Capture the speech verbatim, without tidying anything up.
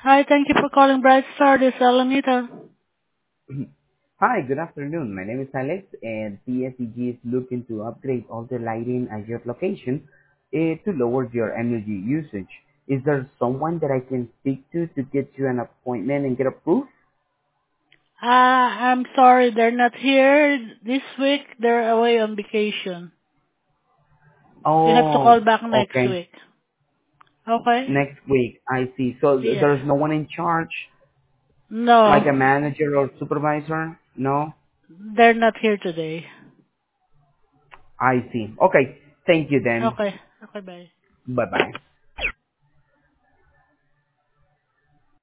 Hi, thank you for calling Bright Star. This is Alanita. Hi, good afternoon. My name is Alex, and P S E G is looking to upgrade all the lighting at your location eh, to lower your energy usage. Is there someone that I can speak to to get you an appointment and get approved? Uh, I'm sorry, they're not here this week. They're away on vacation. You have to call Oh, back next okay. week. Okay? Next week, I see. So th- Yeah. there's no one in charge, like a No, manager or supervisor? No? they're not here today. I see. Okay. Thank you then. Okay. Okay, bye. Bye-bye.